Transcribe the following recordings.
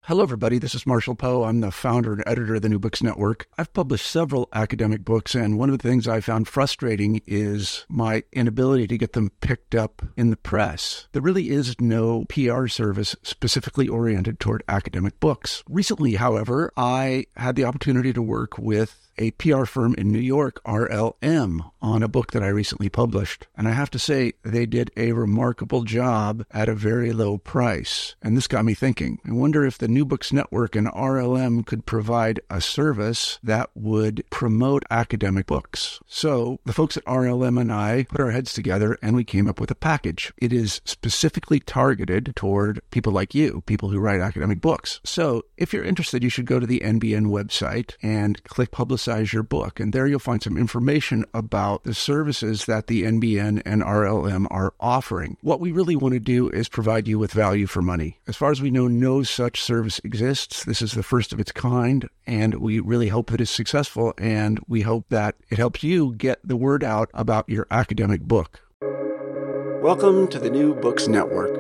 Hello, everybody. This is Marshall Poe. I'm the founder and editor of the New Books Network. I've published several academic books, and one of the things I found frustrating is my inability to get them picked up in the press. There really is no PR service specifically oriented toward academic books. Recently, however, I had the opportunity to work with a PR firm in New York, RLM, on a book that I recently published. And I have to say, they did a remarkable job at a very low price. And this got me thinking. I wonder if the New Books Network and RLM could provide a service that would promote academic books. So the folks at RLM and I put our heads together and we came up with a package. It is specifically targeted toward people like you, people who write academic books. So if you're interested, you should go to the NBN website and click Publicize Your Book. And there you'll find some information about the services that the NBN and RLM are offering. What we really want to do is provide you with value for money. As far as we know, no such service exists. This is the first of its kind, and we really hope that it's successful, and we hope that it helps you get the word out about your academic book. Welcome to the New Books Network.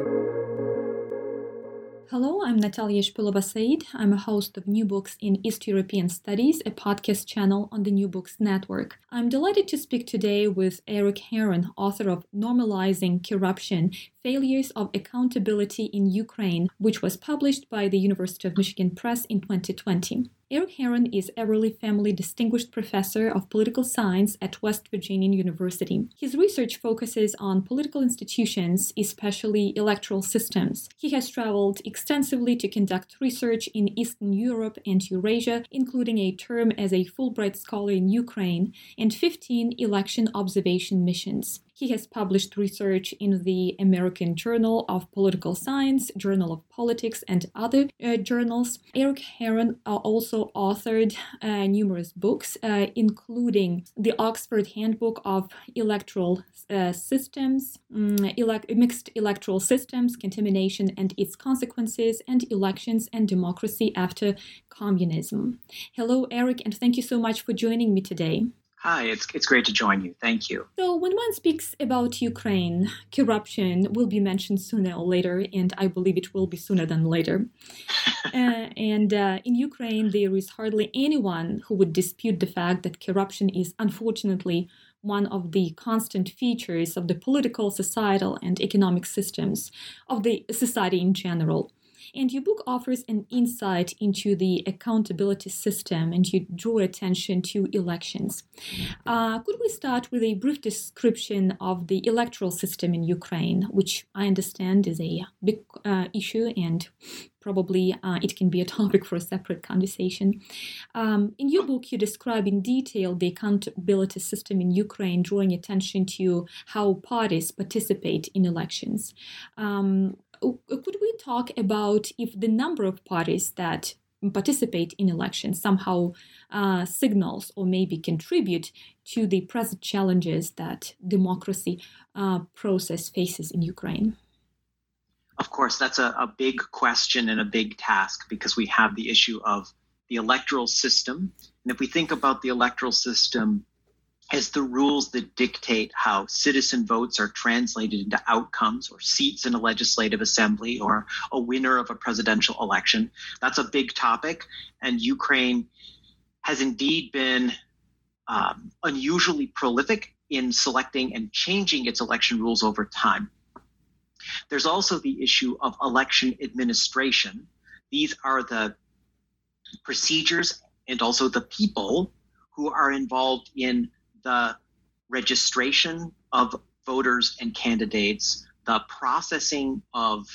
Hello, I'm Natalia Shpilova-Said. I'm a host of New Books in East European Studies, a podcast channel on the New Books Network. I'm delighted to speak today with Eric Heron, author of Normalizing Corruption: Failures of Accountability in Ukraine, which was published by the University of Michigan Press in 2020. Eric Heron is Everly Family Distinguished Professor of Political Science at West Virginia University. His research focuses on political institutions, especially electoral systems. He has traveled extensively to conduct research in Eastern Europe and Eurasia, including a term as a Fulbright Scholar in Ukraine and 15 election observation missions. He has published research in the American Journal of Political Science, Journal of Politics, and other journals. Eric Heron also authored numerous books, including the Oxford Handbook of Electoral Systems, Mixed Electoral Systems, Contamination and Its Consequences, and Elections and Democracy After Communism. Hello, Eric, and thank you so much for joining me today. Hi, it's great to join you. Thank you. So when one speaks about Ukraine, corruption will be mentioned sooner or later, and I believe it will be sooner than later. In Ukraine, there is hardly anyone who would dispute the fact that corruption is unfortunately one of the constant features of the political, societal, and economic systems of the society in general. And your book offers an insight into the accountability system, and you draw attention to elections. Could we start with a brief description of the electoral system in Ukraine, which I understand is a big issue, and probably it can be a topic for a separate conversation. In your book, you describe in detail the accountability system in Ukraine, drawing attention to how parties participate in elections. Could we talk about if the number of parties that participate in elections somehow signals or maybe contribute to the present challenges that democracy process faces in Ukraine? Of course, that's a big question and a big task, because we have the issue of the electoral system. And if we think about the electoral system as the rules that dictate how citizen votes are translated into outcomes or seats in a legislative assembly or a winner of a presidential election, that's a big topic. And Ukraine has indeed been unusually prolific in selecting and changing its election rules over time. There's also the issue of election administration. These are the procedures and also the people who are involved in the registration of voters and candidates, the processing of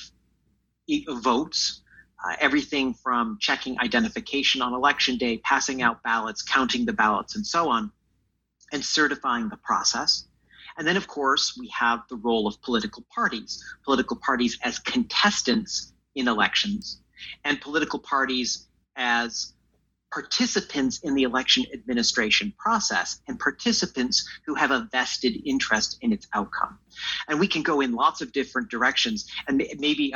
votes, everything from checking identification on election day, passing out ballots, counting the ballots, and so on, and certifying the process. And then, of course, we have the role of political parties as contestants in elections, and political parties as participants in the election administration process, and participants who have a vested interest in its outcome. And we can go in lots of different directions. And maybe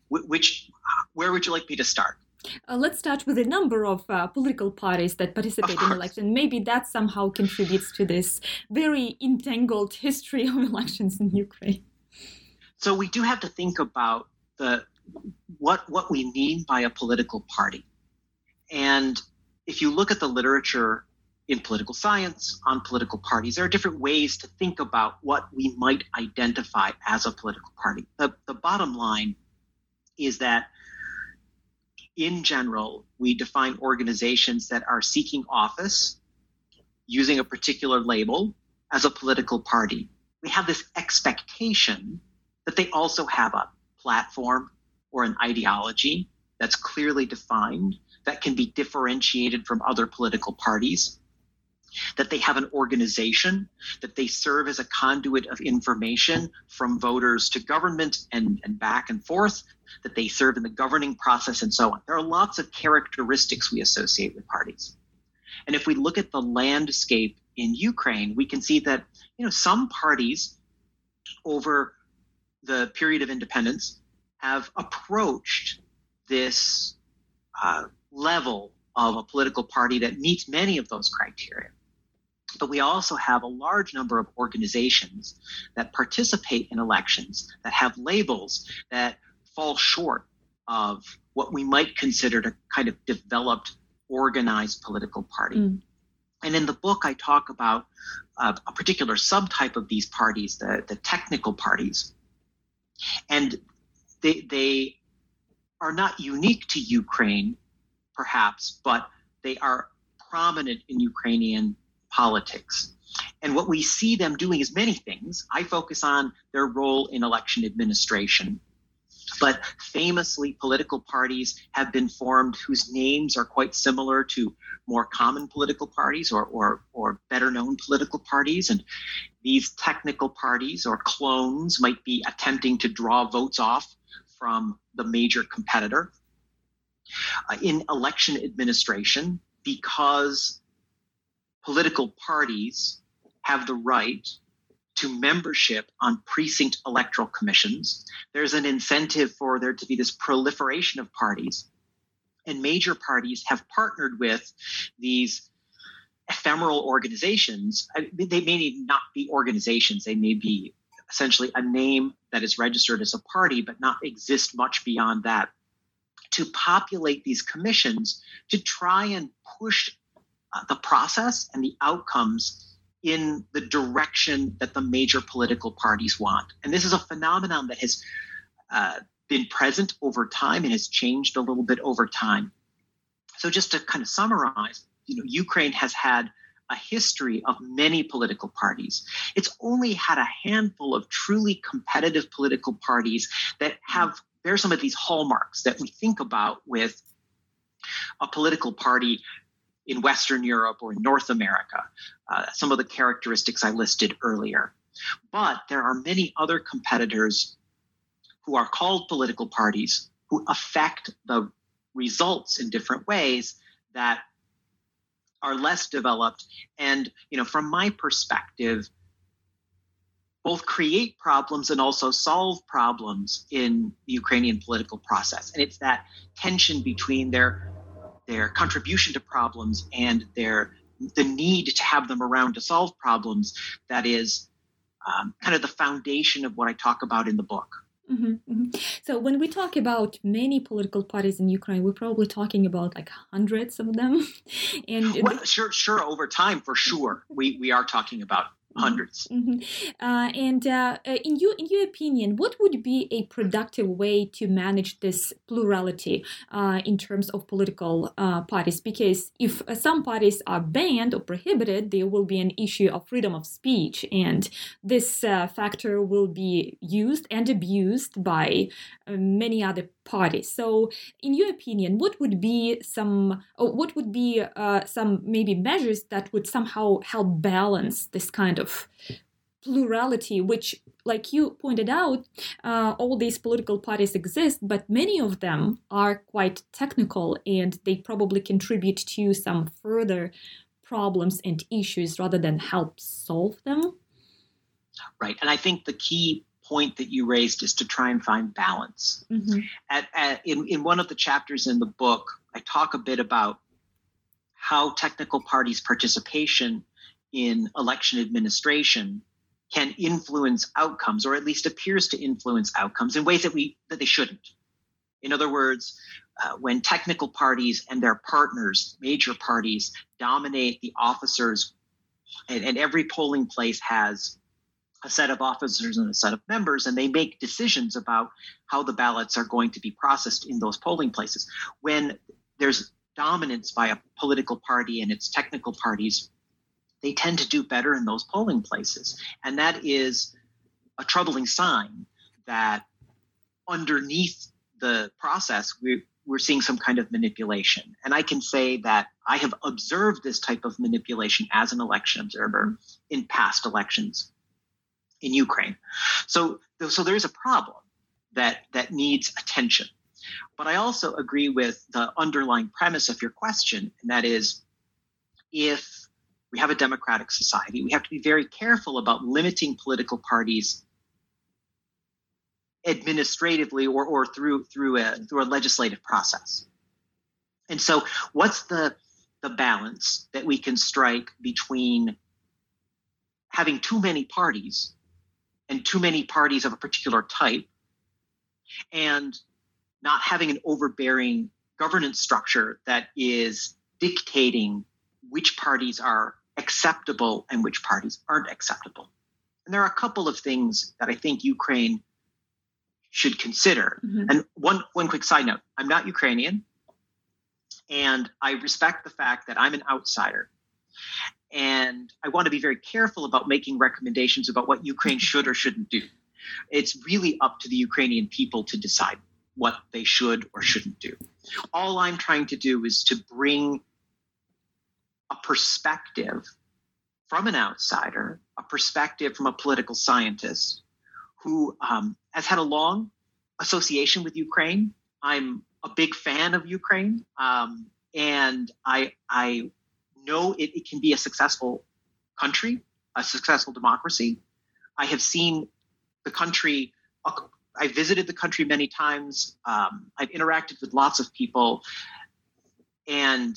where would you like me to start? Let's start with the number of political parties that participate in elections. Maybe that somehow contributes to this very entangled history of elections in Ukraine. So we do have to think about the what we mean by a political party. And if you look at the literature in political science on political parties, there are different ways to think about what we might identify as a political party. The bottom line is that in general, we define organizations that are seeking office using a particular label as a political party. We have this expectation that they also have a platform or an ideology that's clearly defined, that can be differentiated from other political parties, that they have an organization, that they serve as a conduit of information from voters to government and back and forth, that they serve in the governing process, and so on. There are lots of characteristics we associate with parties. And if we look at the landscape in Ukraine, we can see that some parties over the period of independence have approached this level of a political party that meets many of those criteria. But we also have a large number of organizations that participate in elections that have labels that fall short of what we might consider a kind of developed, organized political party. And in the book, I talk about a particular subtype of these parties, the technical parties. And they are not unique to Ukraine, perhaps, but they are prominent in Ukrainian politics. And what we see them doing is many things. I focus on their role in election administration. But famously, political parties have been formed whose names are quite similar to more common political parties or better known political parties. And these technical parties or clones might be attempting to draw votes off from the major competitor. In election administration, because political parties have the right to membership on precinct electoral commissions, there's an incentive for there to be this proliferation of parties. And major parties have partnered with these ephemeral organizations. They may not be organizations. They may be essentially a name that is registered as a party, but not exist much beyond that, to populate these commissions to try and push the process and the outcomes in the direction that the major political parties want. And this is a phenomenon that has been present over time and has changed a little bit over time. So just to kind of summarize, Ukraine has had a history of many political parties. It's only had a handful of truly competitive political parties that bear some of these hallmarks that we think about with a political party in Western Europe or in North America, some of the characteristics I listed earlier. But there are many other competitors who are called political parties who affect the results in different ways that are less developed and, from my perspective, both create problems and also solve problems in the Ukrainian political process. And it's that tension between their contribution to problems and the need to have them around to solve problems that is kind of the foundation of what I talk about in the book. Mm-hmm, mm-hmm. So when we talk about many political parties in Ukraine, we're probably talking about like hundreds of them. And sure, over time, for sure, we are talking about hundreds. Mm-hmm. In your opinion, what would be a productive way to manage this plurality in terms of political parties? Because if some parties are banned or prohibited, there will be an issue of freedom of speech, and this factor will be used and abused by many other parties. So, in your opinion, what would be some maybe measures that would somehow help balance this kind of plurality, which, like you pointed out, all these political parties exist, but many of them are quite technical and they probably contribute to some further problems and issues rather than help solve them? Right. And I think the key point that you raised is to try and find balance. Mm-hmm. In one of the chapters in the book, I talk a bit about how technical parties' participation in election administration can influence outcomes, or at least appears to influence outcomes in ways that they shouldn't. In other words, when technical parties and their partners, major parties, dominate the officers, and every polling place has a set of officers and a set of members, and they make decisions about how the ballots are going to be processed in those polling places. When there's dominance by a political party and its technical parties, they tend to do better in those polling places. And that is a troubling sign that underneath the process, we're seeing some kind of manipulation. And I can say that I have observed this type of manipulation as an election observer in past elections in Ukraine. So there is a problem that needs attention. But I also agree with the underlying premise of your question, and that is, if we have a democratic society, we have to be very careful about limiting political parties administratively or through a legislative process. And so what's the balance that we can strike between having too many parties and too many parties of a particular type, and not having an overbearing governance structure that is dictating which parties are acceptable and which parties aren't acceptable? And there are a couple of things that I think Ukraine should consider. Mm-hmm. And one quick side note, I'm not Ukrainian, and I respect the fact that I'm an outsider. And I want to be very careful about making recommendations about what Ukraine should or shouldn't do. It's really up to the Ukrainian people to decide what they should or shouldn't do. All I'm trying to do is to bring a perspective from an outsider, a perspective from a political scientist who has had a long association with Ukraine. I'm a big fan of Ukraine, and I know it can be a successful country, a successful democracy. I have seen the country, I visited the country many times. I've interacted with lots of people. And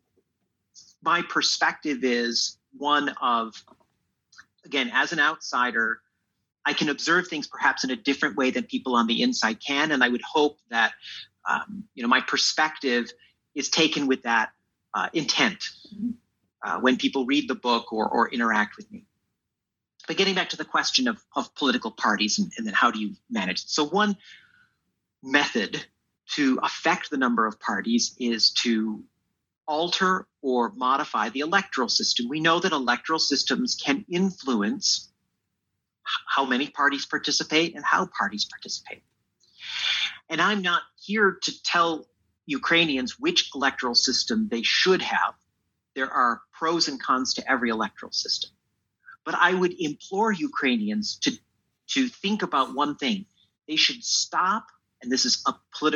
my perspective is one of, again, as an outsider, I can observe things perhaps in a different way than people on the inside can. And I would hope that, my perspective is taken with that intent when people read the book or interact with me. But getting back to the question of political parties and then how do you manage it? So one method to affect the number of parties is to alter or modify the electoral system. We know that electoral systems can influence how many parties participate and how parties participate. And I'm not here to tell Ukrainians which electoral system they should have. There are pros and cons to every electoral system. But I would implore Ukrainians to think about one thing. They should stop, and this is a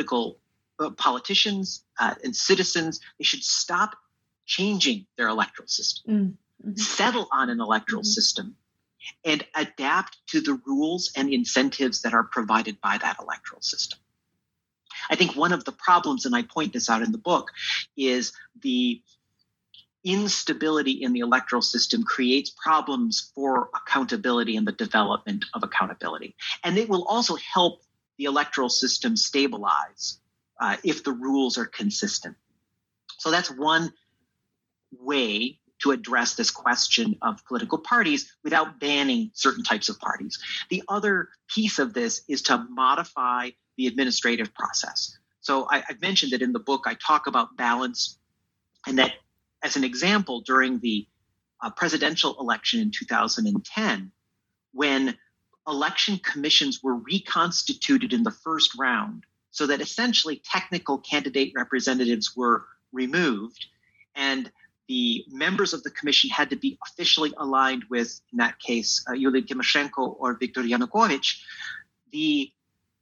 politicians and citizens, they should stop changing their electoral system, settle on an electoral system, and adapt to the rules and incentives that are provided by that electoral system. I think one of the problems, and I point this out in the book, is the instability in the electoral system creates problems for accountability and the development of accountability. And it will also help the electoral system stabilize if the rules are consistent. So that's one way to address this question of political parties without banning certain types of parties. The other piece of this is to modify the administrative process. So I've mentioned that in the book, I talk about balance, and that as an example, during the presidential election in 2010, when election commissions were reconstituted in the first round, so that essentially technical candidate representatives were removed, and the members of the commission had to be officially aligned with, in that case, Yulia Tymoshenko or Viktor Yanukovych. The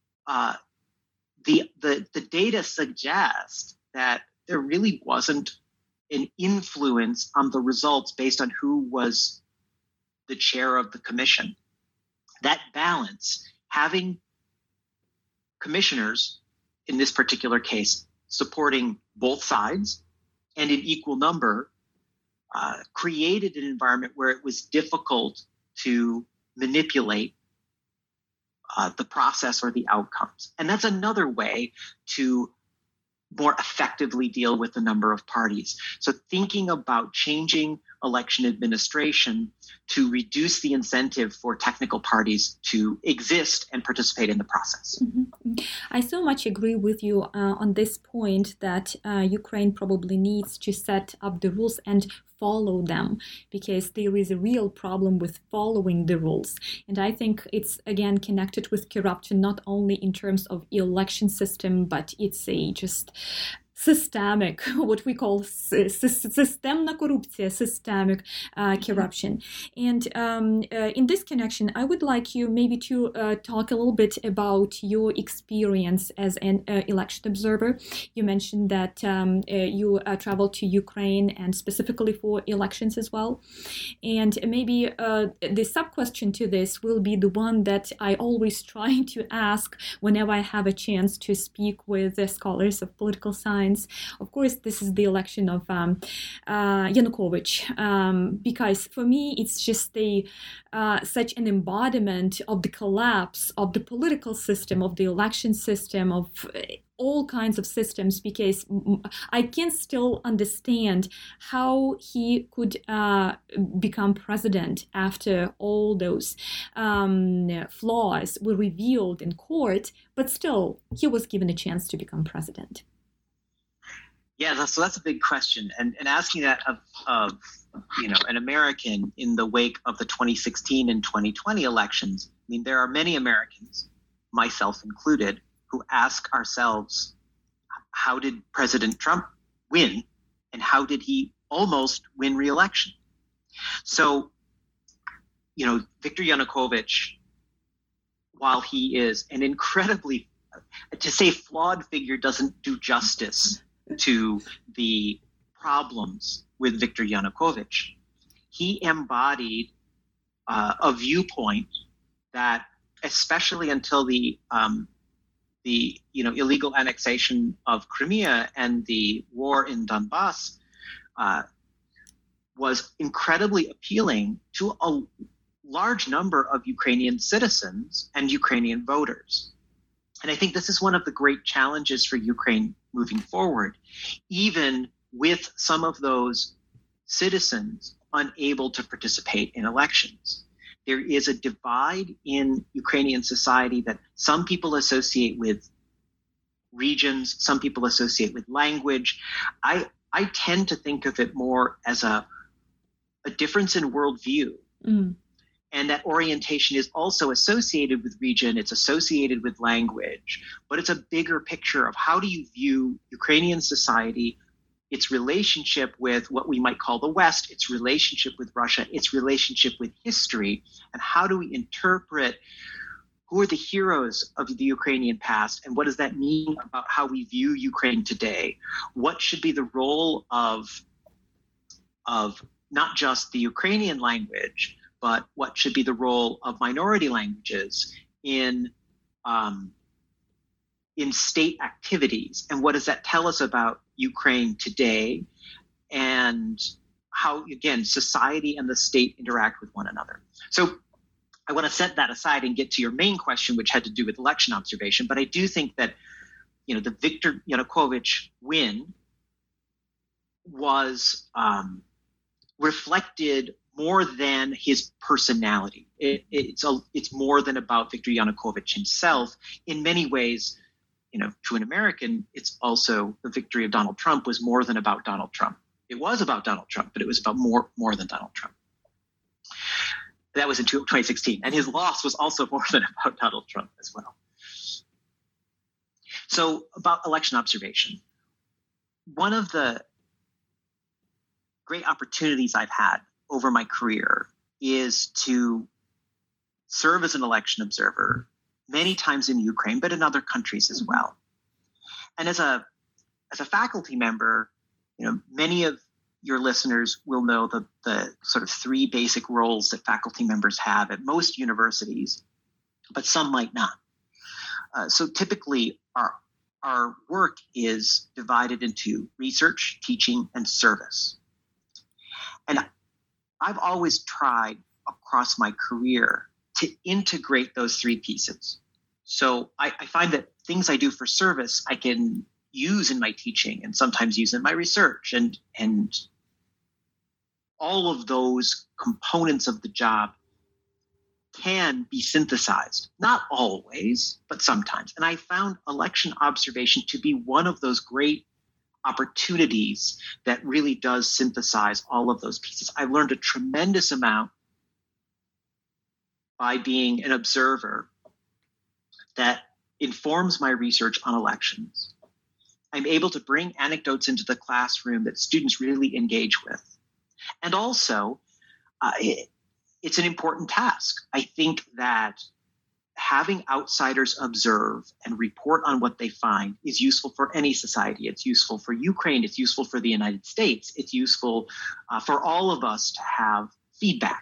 data suggest that there really wasn't an influence on the results based on who was the chair of the commission. That balance, having commissioners, in this particular case, supporting both sides and in equal number, created an environment where it was difficult to manipulate the process or the outcomes. And that's another way to more effectively deal with the number of parties. So thinking about changing election administration to reduce the incentive for technical parties to exist and participate in the process. Mm-hmm. I so much agree with you on this point that Ukraine probably needs to set up the rules and follow them, because there is a real problem with following the rules. And I think it's again connected with corruption, not only in terms of election system, but it's a just systemic, what we call systemna korupcja, systemic corruption. And in this connection, I would like you maybe to talk a little bit about your experience as an election observer. You mentioned that you traveled to Ukraine and specifically for elections as well. And maybe the sub-question to this will be the one that I always try to ask whenever I have a chance to speak with the scholars of political science. Of course, this is the election of Yanukovych, because for me, it's just such an embodiment of the collapse of the political system, of the election system, of all kinds of systems, because I can still understand how he could become president after all those flaws were revealed in court, but still he was given a chance to become president. Yeah, so that's a big question, and asking that of an American in the wake of the 2016 and 2020 elections. I mean, there are many Americans, myself included, who ask ourselves, how did President Trump win, and how did he almost win re-election? So, Viktor Yanukovych, while he is an incredibly, to say flawed figure doesn't do justice to the problems with Viktor Yanukovych. He embodied a viewpoint that, especially until the illegal annexation of Crimea and the war in Donbass, was incredibly appealing to a large number of Ukrainian citizens and Ukrainian voters. And I think this is one of the great challenges for Ukraine moving forward, even with some of those citizens unable to participate in elections. There is a divide in Ukrainian society that some people associate with regions, some people associate with language. I tend to think of it more as a difference in worldview. Mm. And that orientation is also associated with region, it's associated with language, but it's a bigger picture of how do you view Ukrainian society, its relationship with what we might call the West, its relationship with Russia, its relationship with history, and how do we interpret who are the heroes of the Ukrainian past, and what does that mean about how we view Ukraine today? What should be the role of not just the Ukrainian language, but what should be the role of minority languages in state activities? And what does that tell us about Ukraine today, and how, again, society and the state interact with one another? So I want to set that aside and get to your main question, which had to do with election observation. But I do think that, the Viktor Yanukovych win was reflected more than his personality. It's more than about Viktor Yanukovych himself. In many ways, to an American, it's also the victory of Donald Trump was more than about Donald Trump. It was about Donald Trump, but it was about more than Donald Trump. That was in 2016. And his loss was also more than about Donald Trump as well. So about election observation, one of the great opportunities I've had over my career is to serve as an election observer many times in Ukraine, but in other countries as well. And as a faculty member, many of your listeners will know the sort of three basic roles that faculty members have at most universities, but some might not. So typically our work is divided into research, teaching, and service. And I've always tried across my career to integrate those three pieces. So I find that things I do for service, I can use in my teaching and sometimes use in my research, and all of those components of the job can be synthesized. Not always, but sometimes. And I found election observation to be one of those great opportunities that really does synthesize all of those pieces. I learned a tremendous amount by being an observer that informs my research on elections. I'm able to bring anecdotes into the classroom that students really engage with. And also, it's an important task. I think that having outsiders observe and report on what they find is useful for any society. It's useful for Ukraine. It's useful for the United States. It's useful for all of us to have feedback.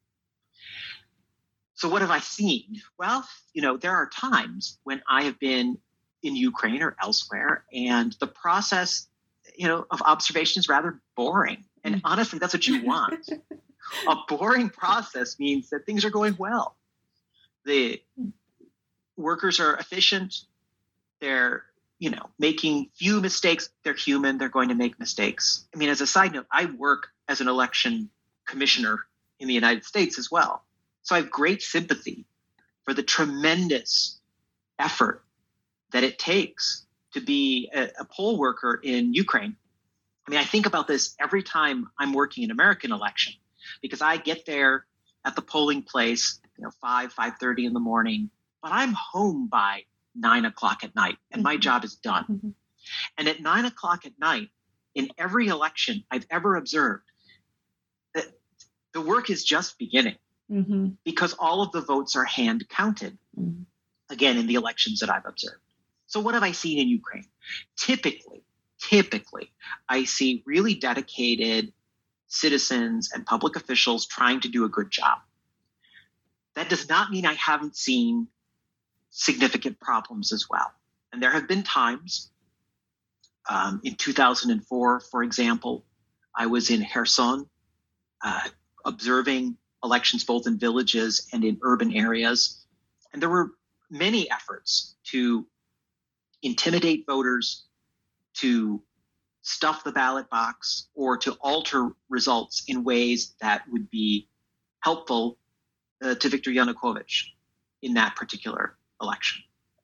So what have I seen? Well, there are times when I have been in Ukraine or elsewhere, and the process, of observation is rather boring. And honestly, that's what you want. A boring process means that things are going well. The workers are efficient. They're, making few mistakes. They're human. They're going to make mistakes. I mean, as a side note, I work as an election commissioner in the United States as well. So I have great sympathy for the tremendous effort that it takes to be a poll worker in Ukraine. I mean, I think about this every time I'm working an American election, because I get there at the polling place, 5:30 in the morning, but I'm home by 9 o'clock at night, and my job is done. Mm-hmm. And at 9 o'clock at night, in every election I've ever observed, the work is just beginning. Mm-hmm. Because all of the votes are hand counted, again, in the elections that I've observed. So what have I seen in Ukraine? Typically, I see really dedicated citizens and public officials trying to do a good job. That does not mean I haven't seen significant problems as well. And there have been times, in 2004, for example, I was in Kherson, observing elections both in villages and in urban areas. And there were many efforts to intimidate voters, to stuff the ballot box, or to alter results in ways that would be helpful to Viktor Yanukovych in that particular election.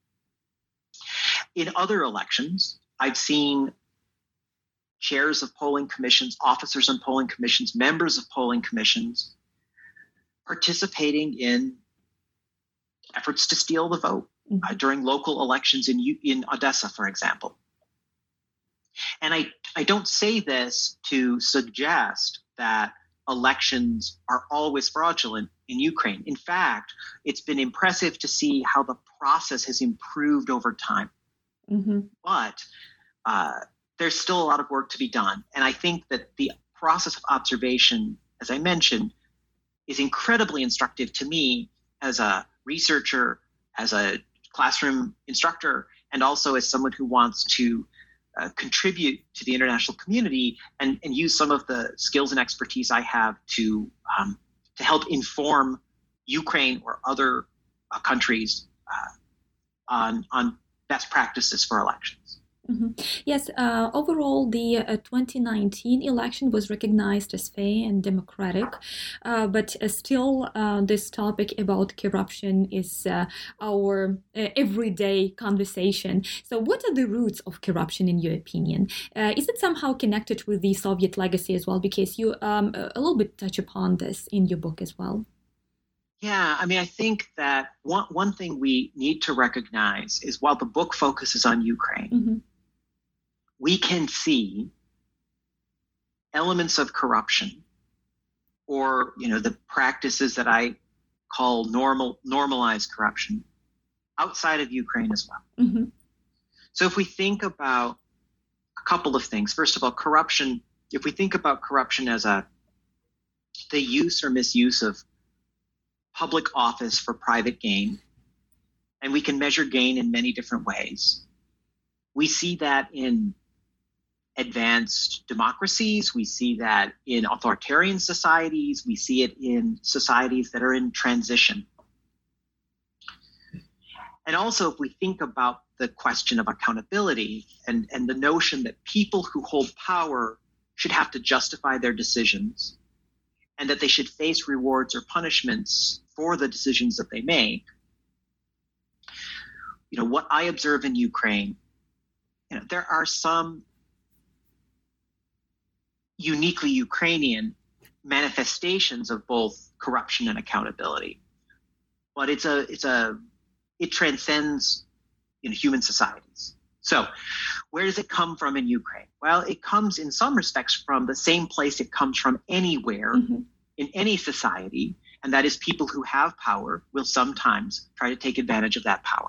In other elections, I've seen chairs of polling commissions, officers on polling commissions, members of polling commissions participating in efforts to steal the vote during local elections in Odessa, for example. And I don't say this to suggest that elections are always fraudulent in Ukraine. In fact, it's been impressive to see how the process has improved over time. Mm-hmm. But there's still a lot of work to be done. And I think that the process of observation, as I mentioned, is incredibly instructive to me as a researcher, as a classroom instructor, and also as someone who wants to contribute to the international community and use some of the skills and expertise I have to help inform Ukraine or other countries on best practices for elections. Mm-hmm. Yes, overall, the 2019 election was recognized as fair and democratic, but still this topic about corruption is our everyday conversation. So what are the roots of corruption in your opinion? Is it somehow connected with the Soviet legacy as well? Because you a little bit touch upon this in your book as well. Yeah, I mean, I think that one thing we need to recognize is while the book focuses on Ukraine, mm-hmm. we can see elements of corruption or, the practices that I call normalized corruption outside of Ukraine as well. Mm-hmm. So if we think about a couple of things, first of all, corruption, if we think about corruption as the use or misuse of public office for private gain, and we can measure gain in many different ways. We see that in advanced democracies. We see that in authoritarian societies. We see it in societies that are in transition. And also, if we think about the question of accountability and the notion that people who hold power should have to justify their decisions and that they should face rewards or punishments for the decisions that they make, what I observe in Ukraine, there are some uniquely Ukrainian manifestations of both corruption and accountability, but it transcends human societies. So where does it come from in Ukraine? Well, it comes in some respects from the same place it comes from anywhere in any society, and that is people who have power will sometimes try to take advantage of that power.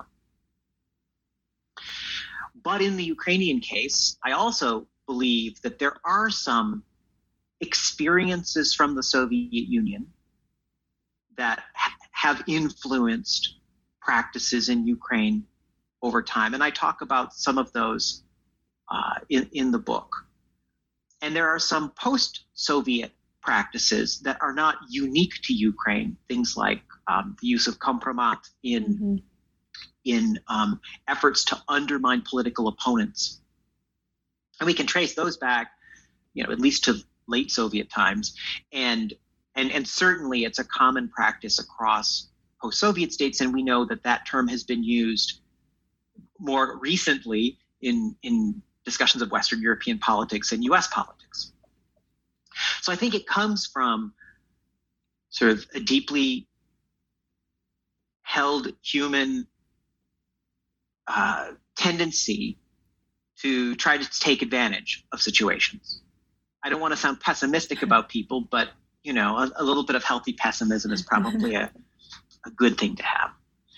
But in the Ukrainian case, I also believe that there are some experiences from the Soviet Union that have influenced practices in Ukraine over time. And I talk about some of those in the book. And there are some post-Soviet practices that are not unique to Ukraine, things like the use of kompromat in efforts to undermine political opponents. And we can trace those back, at least to late Soviet times. And certainly it's a common practice across post-Soviet states. And we know that term has been used more recently in discussions of Western European politics and US politics. So I think it comes from sort of a deeply held human tendency to try to take advantage of situations. I don't want to sound pessimistic about people, but a little bit of healthy pessimism is probably a good thing to have.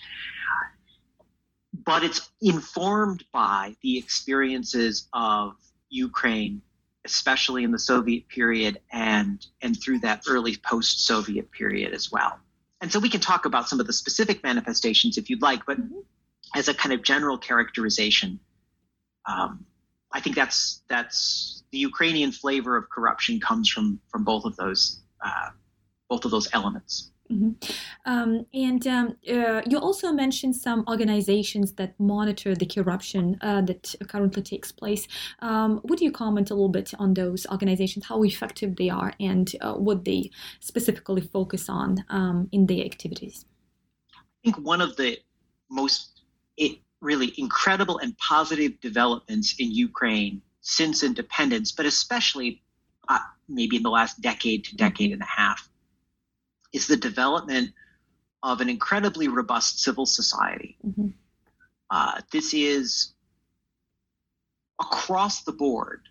But it's informed by the experiences of Ukraine, especially in the Soviet period and through that early post-Soviet period as well. And so we can talk about some of the specific manifestations if you'd like, but as a kind of general characterization, I think that's the Ukrainian flavor of corruption comes from both of those elements. You also mentioned some organizations that monitor the corruption that currently takes place. Would you comment a little bit on those organizations, how effective they are, and what they specifically focus on in their activities? I think one of the most really incredible and positive developments in Ukraine since independence, but especially maybe in the last decade to decade and a half, is the development of an incredibly robust civil society. This is across the board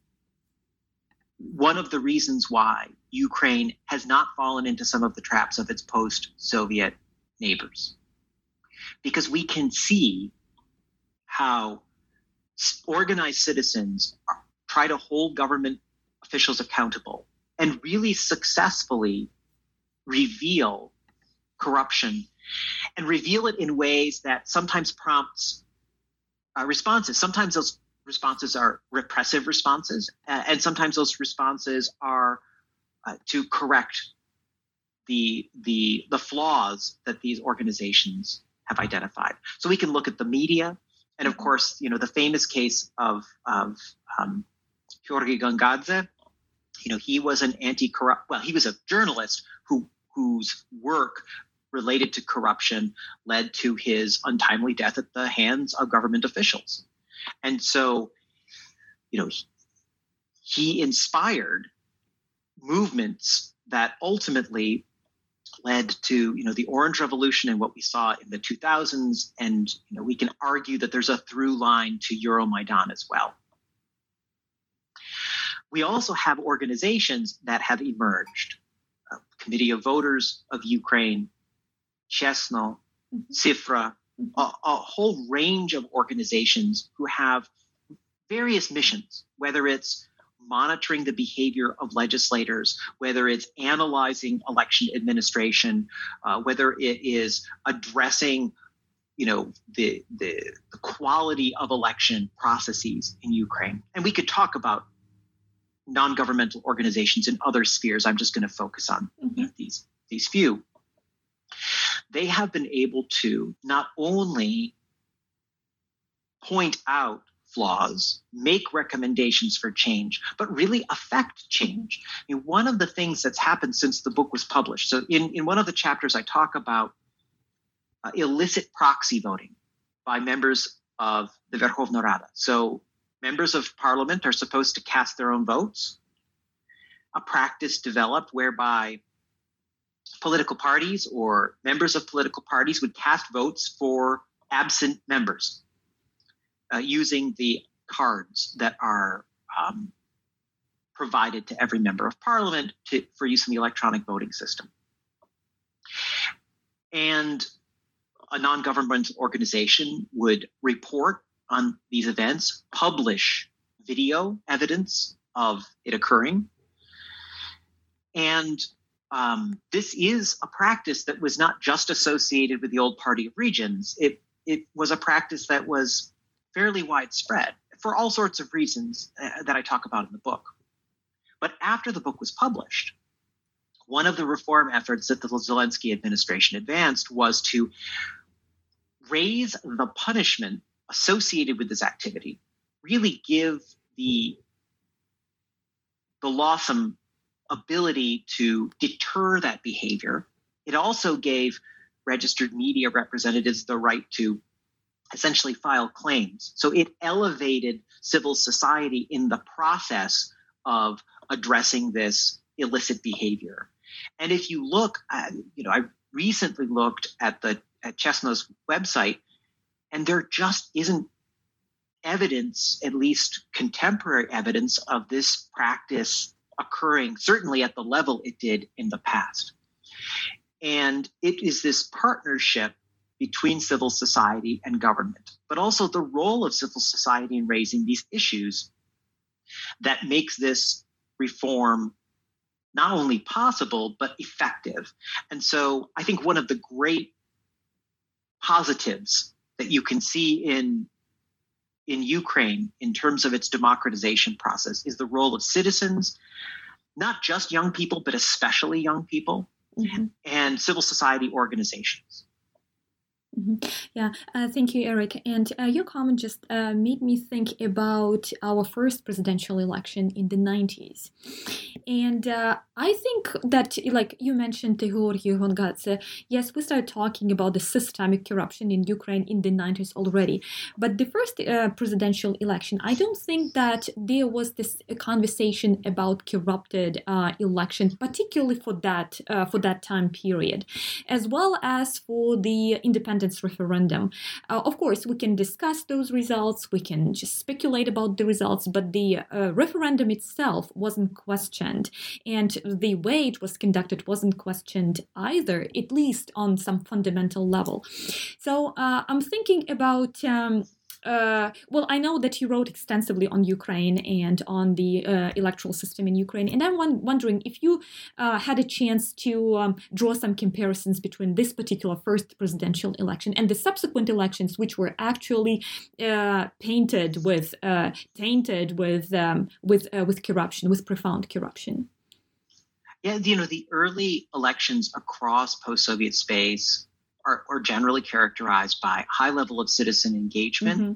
one of the reasons why Ukraine has not fallen into some of the traps of its post-Soviet neighbors. Because we can see how organized citizens try to hold government officials accountable and really successfully reveal corruption and reveal it in ways that sometimes prompts responses. Sometimes those responses are repressive responses, and sometimes those responses are to correct the flaws that these organizations have identified. So we can look at the media, and of course, the famous case of Georgy Gangadze. He was an he was a journalist whose work related to corruption led to his untimely death at the hands of government officials. And so, he inspired movements that ultimately led to, the Orange Revolution and what we saw in the 2000s. And, we can argue that there's a through line to Euromaidan as well. We also have organizations that have emerged. Committee of Voters of Ukraine, Chesno, Cifra, a whole range of organizations who have various missions, whether it's monitoring the behavior of legislators, whether it's analyzing election administration, whether it is addressing, the quality of election processes in Ukraine. And we could talk about non-governmental organizations in other spheres. I'm just going to focus on these few. they have been able to not only point out flaws, make recommendations for change, but really affect change. I mean, one of the things that's happened since the book was published, so in one of the chapters I talk about illicit proxy voting by members of the Verkhovna Rada. So members of parliament are supposed to cast their own votes, a practice developed whereby political parties or members of political parties would cast votes for absent members using the cards that are provided to every member of parliament for use in the electronic voting system. And a non-governmental organization would report on these events, publish video evidence of it occurring. And this is a practice that was not just associated with the old Party of Regions. It was a practice that was fairly widespread for all sorts of reasons that I talk about in the book. But after the book was published, one of the reform efforts that the Zelensky administration advanced was to raise the punishment associated with this activity, really give the law some ability to deter that behavior. It also gave registered media representatives the right to essentially file claims. So it elevated civil society in the process of addressing this illicit behavior. And if you look, I recently looked at Chesno's website, and there just isn't evidence, at least contemporary evidence, of this practice occurring, certainly at the level it did in the past. And it is this partnership between civil society and government, but also the role of civil society in raising these issues that makes this reform not only possible, but effective. And so I think one of the great positives that you can see in Ukraine in terms of its democratization process is the role of citizens, not just young people, but especially young people, and civil society organizations. Mm-hmm. Yeah, thank you, Eric. And your comment just made me think about our first presidential election in the 90s. And I think that, like you mentioned, Georgy Hongadze, yes, we started talking about the systemic corruption in Ukraine in the 90s already. But the first presidential election, I don't think that there was this conversation about corrupted election, particularly for that time period, as well as for the independence referendum. Of course, we can discuss those results, we can just speculate about the results, but the referendum itself wasn't questioned, and the way it was conducted wasn't questioned either, at least on some fundamental level. So I'm thinking about well, I know that you wrote extensively on Ukraine and on the electoral system in Ukraine, and I'm wondering if you had a chance to draw some comparisons between this particular first presidential election and the subsequent elections, which were actually tainted with corruption, with profound corruption. Yeah, the early elections across post-Soviet space are generally characterized by high level of citizen engagement,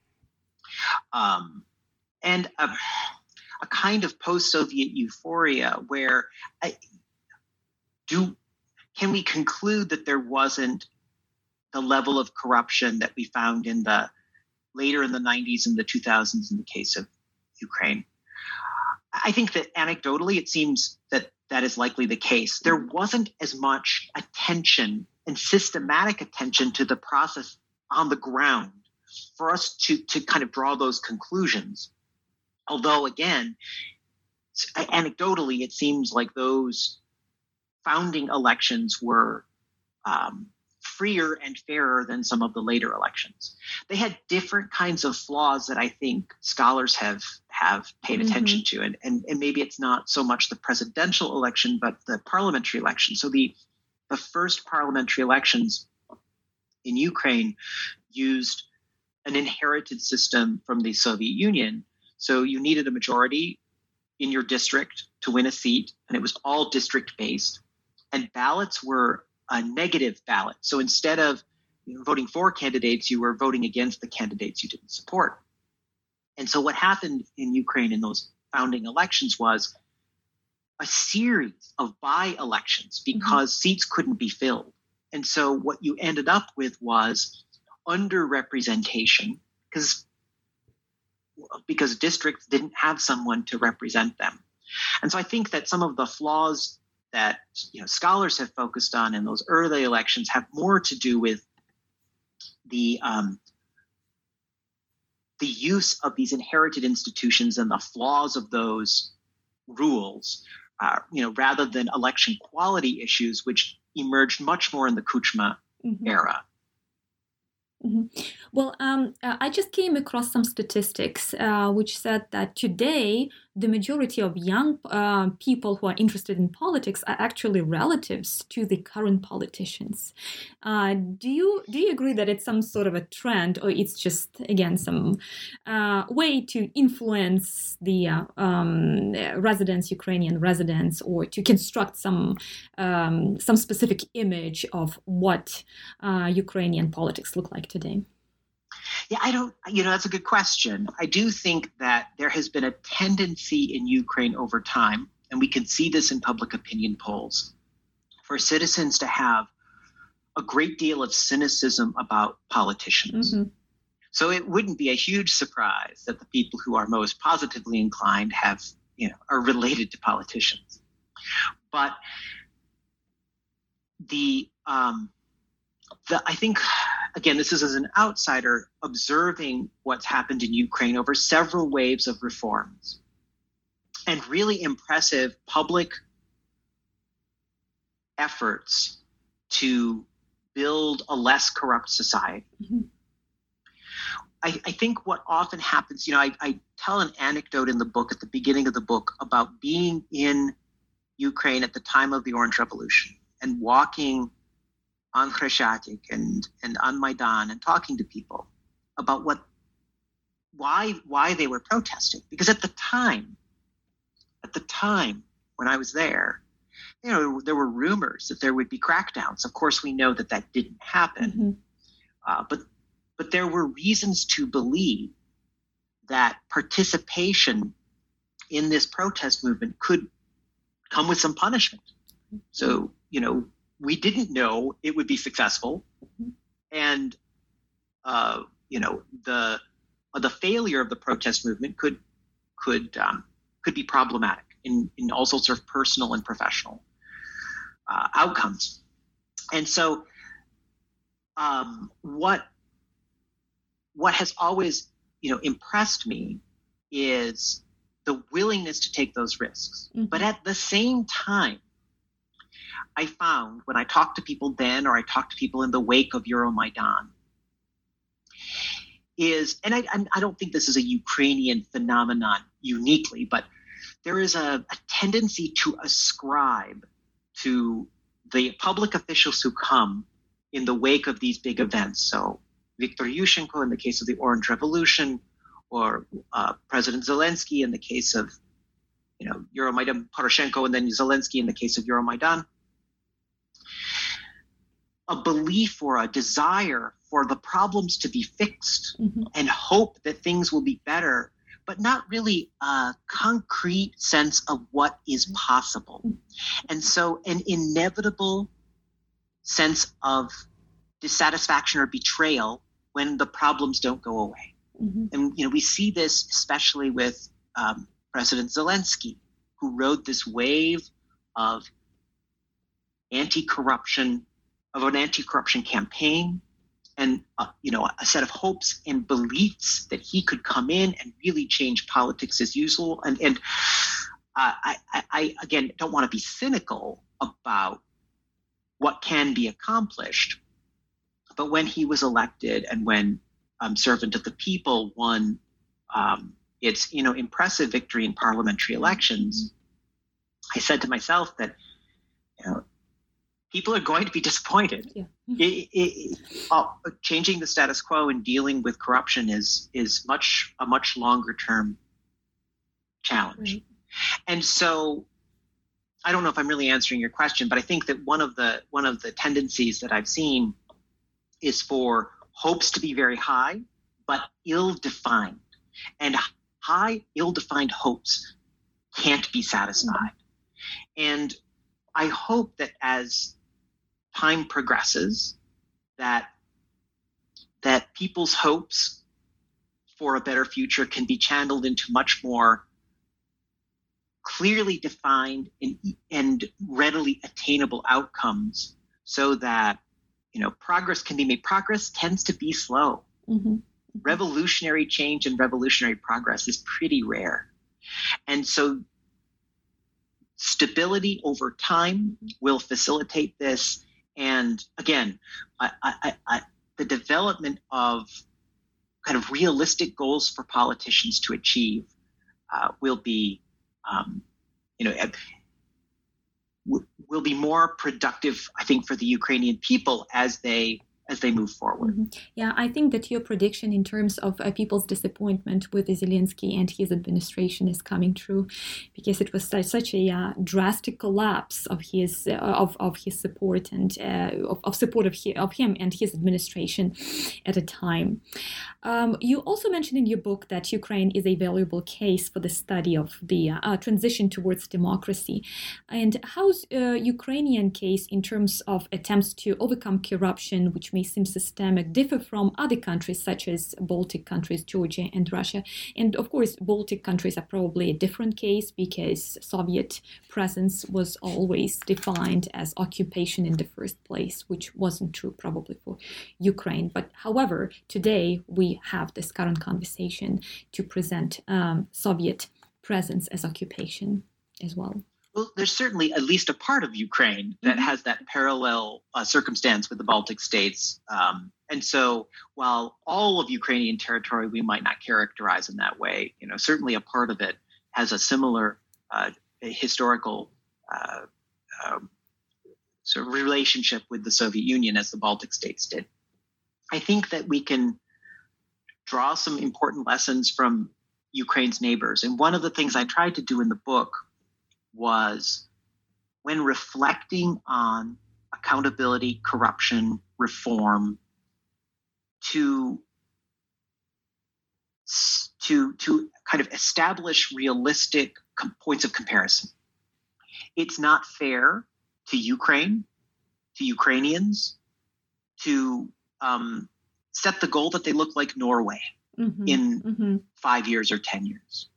and a kind of post-Soviet euphoria where can we conclude that there wasn't the level of corruption that we found later in the 90s and the 2000s in the case of Ukraine? I think that anecdotally it seems that is likely the case. There wasn't as much attention and systematic attention to the process on the ground for us to kind of draw those conclusions. Although, again, anecdotally, it seems like those founding elections were freer and fairer than some of the later elections. They had different kinds of flaws that I think scholars have paid attention to. And maybe it's not so much the presidential election, but the parliamentary election. So the first parliamentary elections in Ukraine used an inherited system from the Soviet Union. So you needed a majority in your district to win a seat, and it was all district-based. And ballots were a negative ballot. So instead of voting for candidates, you were voting against the candidates you didn't support. And so what happened in Ukraine in those founding elections was a series of by-elections because seats couldn't be filled. And so what you ended up with was underrepresentation because districts didn't have someone to represent them. And so I think that some of the flaws that scholars have focused on in those early elections have more to do with the use of these inherited institutions and the flaws of those rules, rather than election quality issues, which emerged much more in the Kuchma era. Well, I just came across some statistics which said that today the majority of young people who are interested in politics are actually relatives to the current politicians. Do you agree that it's some sort of a trend, or it's just, again, some way to influence the Ukrainian residents, or to construct some specific image of what Ukrainian politics look like today? Yeah, that's a good question. I do think that there has been a tendency in Ukraine over time, and we can see this in public opinion polls, for citizens to have a great deal of cynicism about politicians. So it wouldn't be a huge surprise that the people who are most positively inclined are related to politicians. But I think, again, this is as an outsider observing what's happened in Ukraine over several waves of reforms and really impressive public efforts to build a less corrupt society. I think what often happens, I tell an anecdote in the book, at the beginning of the book, about being in Ukraine at the time of the Orange Revolution and walking on Khreshchatyk and on Maidan and talking to people about why they were protesting. Because at the time when I was there, there were rumors that there would be crackdowns. Of course, we know that didn't happen. But there were reasons to believe that participation in this protest movement could come with some punishment. So, we didn't know it would be successful, and the failure of the protest movement could be problematic in all sorts of personal and professional outcomes. And so, what has always impressed me is the willingness to take those risks, but at the same time, I found when I talked to people then, or I talked to people in the wake of Euromaidan, and I don't think this is a Ukrainian phenomenon uniquely, but there is a tendency to ascribe to the public officials who come in the wake of these big events. So Viktor Yushchenko in the case of the Orange Revolution, or President Zelensky in the case of Euromaidan, Poroshenko, and then Zelensky in the case of Euromaidan, a belief or a desire for the problems to be fixed and hope that things will be better, but not really a concrete sense of what is possible. And so an inevitable sense of dissatisfaction or betrayal when the problems don't go away. And we see this especially with President Zelensky, who rode this wave of an anti-corruption campaign, and a set of hopes and beliefs that he could come in and really change politics as usual. And I again don't want to be cynical about what can be accomplished, but when he was elected and when Servant of the People won its impressive victory in parliamentary elections, I said to myself that people are going to be disappointed. Changing the status quo and dealing with corruption is a much longer term challenge. And so I don't know if I'm really answering your question, but I think that one of the tendencies that I've seen is for hopes to be very high, but ill-defined. And high, ill-defined hopes can't be satisfied. And I hope that as time progresses, that people's hopes for a better future can be channeled into much more clearly defined and readily attainable outcomes, so that progress can be made. Progress tends to be slow. Mm-hmm. Revolutionary change and revolutionary progress is pretty rare. And so stability over time will facilitate this. And again, the development of kind of realistic goals for politicians to achieve will be, will be more productive, I think, for the Ukrainian people as they move forward. Mm-hmm. Yeah, I think that your prediction in terms of people's disappointment with Zelensky and his administration is coming true, because it was such a drastic collapse of his of his support and of support of him and his administration at a time. You also mentioned in your book that Ukraine is a valuable case for the study of the transition towards democracy. And how's Ukrainian case in terms of attempts to overcome corruption, which may seem systemic, differ from other countries such as Baltic countries, Georgia and Russia? And of course, Baltic countries are probably a different case because Soviet presence was always defined as occupation in the first place, which wasn't true probably for Ukraine. But however, today we have this current conversation to present Soviet presence as occupation as well. Well, there's certainly at least a part of Ukraine that has that parallel circumstance with the Baltic states. And so while all of Ukrainian territory we might not characterize in that way, certainly a part of it has a similar historical sort of relationship with the Soviet Union as the Baltic states did. I think that we can draw some important lessons from Ukraine's neighbors. And one of the things I tried to do in the book was, when reflecting on accountability, corruption, reform, to kind of establish realistic points of comparison. It's not fair to Ukraine, to Ukrainians, to set the goal that they look like Norway in 5 years or 10 years.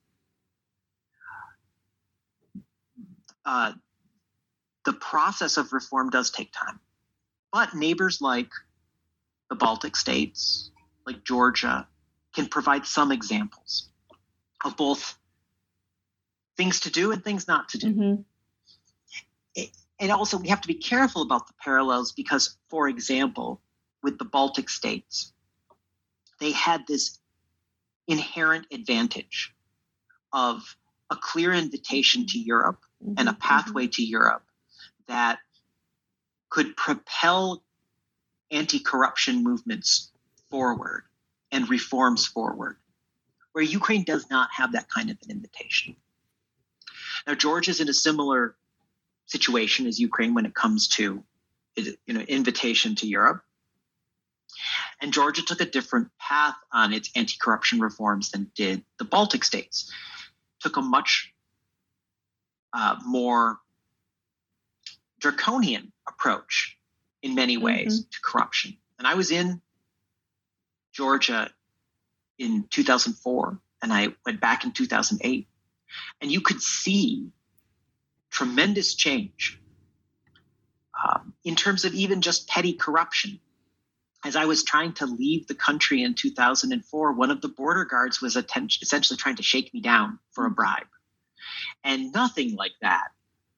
The process of reform does take time, but neighbors like the Baltic states, like Georgia, can provide some examples of both things to do and things not to do. And also, we have to be careful about the parallels because, for example, with the Baltic states, they had this inherent advantage of a clear invitation to Europe and a pathway to Europe that could propel anti-corruption movements forward and reforms forward, where Ukraine does not have that kind of an invitation. Now, Georgia's in a similar situation as Ukraine when it comes to invitation to Europe. And Georgia took a different path on its anti-corruption reforms than did the Baltic states. Took a much more draconian approach in many ways to corruption. And I was in Georgia in 2004, and I went back in 2008, and you could see tremendous change in terms of even just petty corruption. As I was trying to leave the country in 2004, one of the border guards was essentially trying to shake me down for a bribe. And nothing like that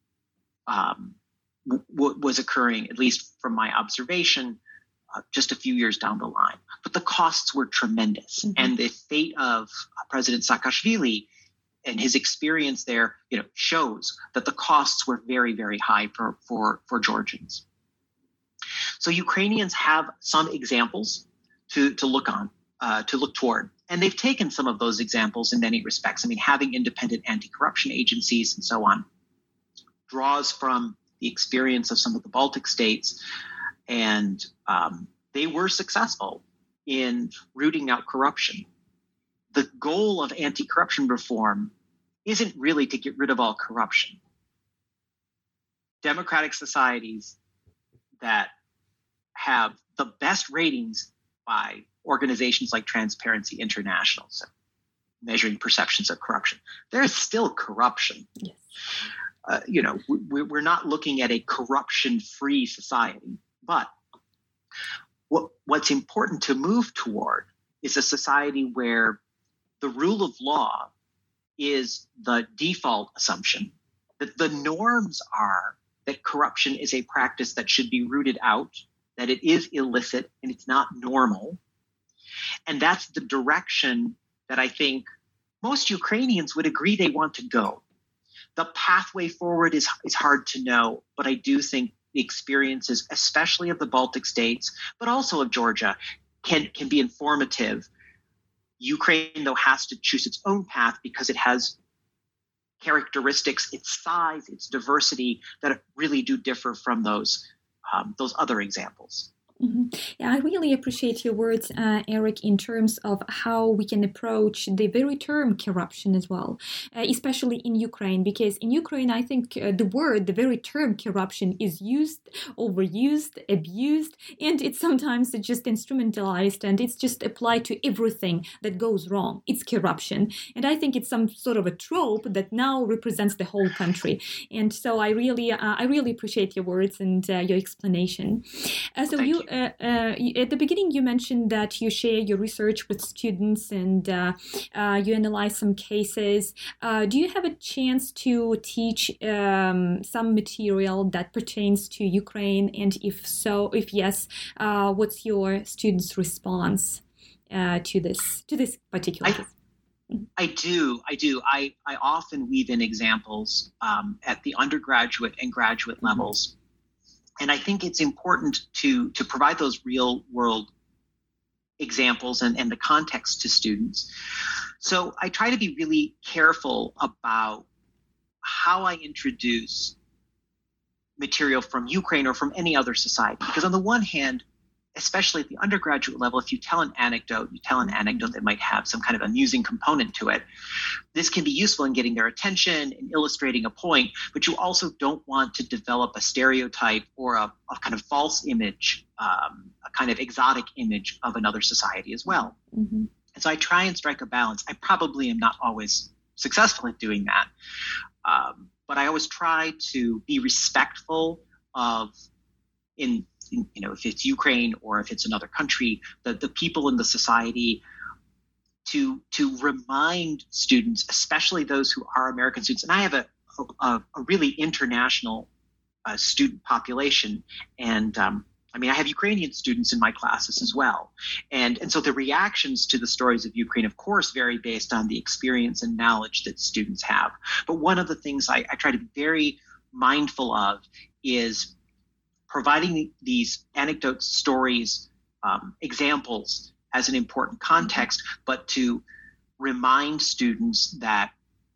was occurring, at least from my observation, just a few years down the line. But the costs were tremendous. And the fate of President Saakashvili and his experience there, shows that the costs were very, very high for Georgians. So Ukrainians have some examples to look toward. And they've taken some of those examples in many respects. I mean, having independent anti-corruption agencies and so on. draws from the experience of some of the Baltic states, and they were successful in rooting out corruption. The goal of anti-corruption reform isn't really to get rid of all corruption. Democratic societies that have the best ratings by organizations like Transparency International, so measuring perceptions of corruption, there is still corruption. Yes. We're not looking at a corruption-free society, but what's important to move toward is a society where the rule of law is the default assumption, that the norms are that corruption is a practice that should be rooted out, that it is illicit and it's not normal. And that's the direction that I think most Ukrainians would agree they want to go. The pathway forward is hard to know, but I do think the experiences, especially of the Baltic states, but also of Georgia, can be informative. Ukraine, though, has to choose its own path because it has characteristics, its size, its diversity that really do differ from those other examples. Mm-hmm. Yeah, I really appreciate your words, Eric, in terms of how we can approach the very term corruption as well, especially in Ukraine, because in Ukraine, I think the very term corruption is used, overused, abused, and it's sometimes just instrumentalized and it's just applied to everything that goes wrong. It's corruption. And I think it's some sort of a trope that now represents the whole country. And so I really appreciate your words and your explanation. So you. At the beginning, you mentioned that you share your research with students and you analyze some cases. Do you have a chance to teach some material that pertains to Ukraine? And if yes, what's your students' response to this particular case? I do. I often weave in examples at the undergraduate and graduate levels. And I think it's important to provide those real world examples and the context to students. So I try to be really careful about how I introduce material from Ukraine or from any other society. Because on the one hand, especially at the undergraduate level, if you tell an anecdote that might have some kind of amusing component to it. This can be useful in getting their attention and illustrating a point, but you also don't want to develop a stereotype or a kind of false image, a kind of exotic image of another society as well. Mm-hmm. And so I try and strike a balance. I probably am not always successful at doing that, but I always try to be respectful of if it's Ukraine or if it's another country, the people in the society, to remind students, especially those who are American students. And I have a really international student population. And I have Ukrainian students in my classes as well. And so the reactions to the stories of Ukraine, of course, vary based on the experience and knowledge that students have. But one of the things I try to be very mindful of is providing these anecdotes, stories, examples as an important context, but to remind students that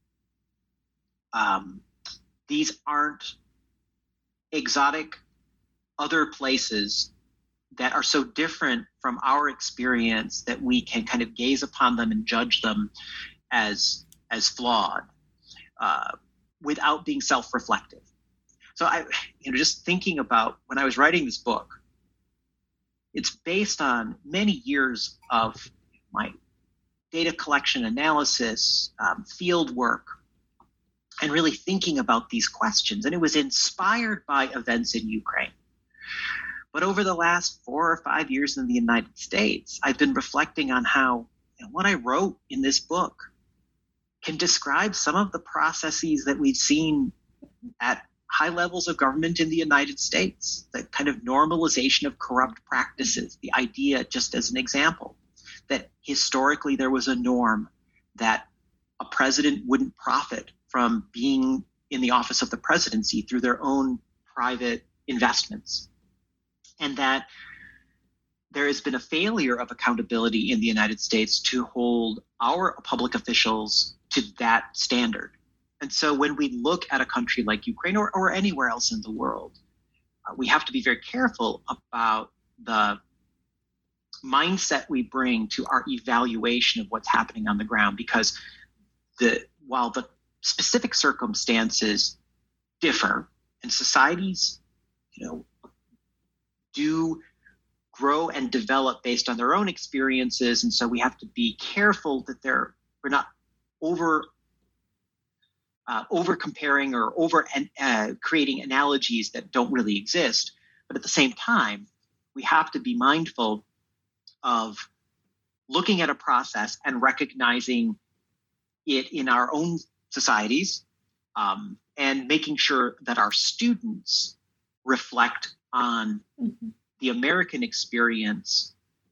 these aren't exotic other places that are so different from our experience that we can kind of gaze upon them and judge them as flawed without being self-reflective. So just thinking about when I was writing this book, it's based on many years of my data collection, analysis, field work, and really thinking about these questions. And it was inspired by events in Ukraine. But over the last 4 or 5 years in the United States, I've been reflecting on how what I wrote in this book can describe some of the processes that we've seen at high levels of government in the United States, the kind of normalization of corrupt practices, the idea, just as an example, that historically there was a norm that a president wouldn't profit from being in the office of the presidency through their own private investments. And that there has been a failure of accountability in the United States to hold our public officials to that standard. And so when we look at a country like Ukraine or anywhere else in the world, we have to be very careful about the mindset we bring to our evaluation of what's happening on the ground, because while the specific circumstances differ and societies, do grow and develop based on their own experiences, and so we have to be careful that we're not over comparing or over creating analogies that don't really exist. But at the same time, we have to be mindful of looking at a process and recognizing it in our own societies, and making sure that our students reflect on the American experience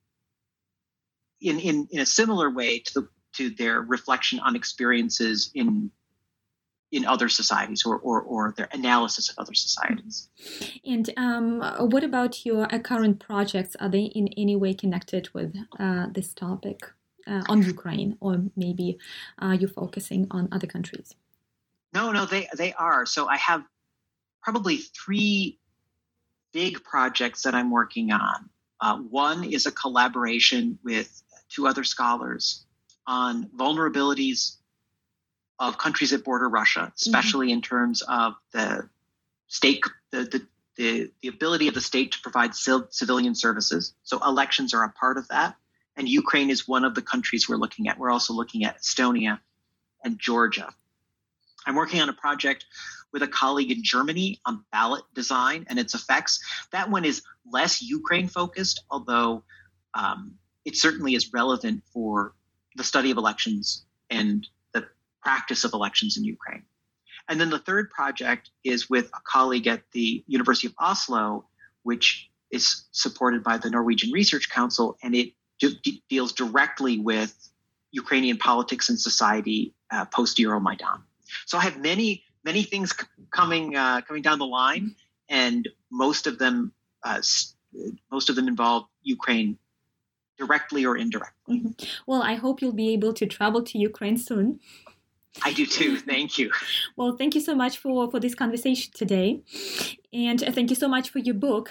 in a similar way to their reflection on experiences in other societies or their analysis of other societies. And what about your current projects? Are they in any way connected with this topic on Ukraine, or maybe you're focusing on other countries? No, they are. So I have probably 3 big projects that I'm working on. One is a collaboration with 2 other scholars on vulnerabilities of countries that border Russia, especially in terms of the state, the ability of the state to provide civilian services. So elections are a part of that. And Ukraine is one of the countries we're looking at. We're also looking at Estonia and Georgia. I'm working on a project with a colleague in Germany on ballot design and its effects. That one is less Ukraine focused, although it certainly is relevant for the study of elections and the practice of elections in Ukraine. And then the third project is with a colleague at the University of Oslo, which is supported by the Norwegian Research Council, and it deals directly with Ukrainian politics and society post-Euromaidan. So I have many things coming down the line, and most of them involve Ukraine directly or indirectly. Mm-hmm. Well, I hope you'll be able to travel to Ukraine soon. I do too. Thank you. Well, thank you so much for this conversation today. And thank you so much for your book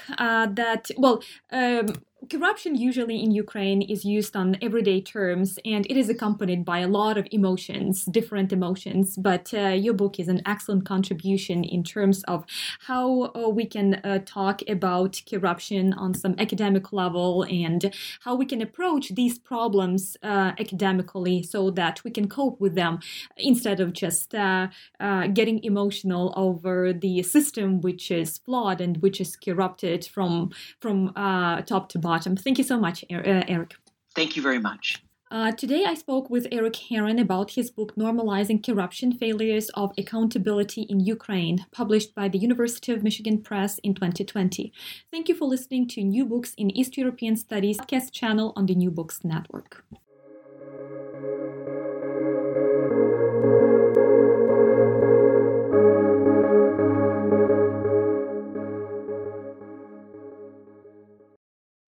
corruption usually in Ukraine is used on everyday terms, and it is accompanied by a lot of emotions, different emotions. But your book is an excellent contribution in terms of how we can talk about corruption on some academic level, and how we can approach these problems academically so that we can cope with them instead of just getting emotional over the system which is flawed and which is corrupted from top to bottom. Thank you so much, Eric. Thank you very much. Today I spoke with Eric Heron about his book Normalizing Corruption, Failures of Accountability in Ukraine, published by the University of Michigan Press in 2020. Thank you for listening to New Books in East European Studies podcast channel on the New Books Network.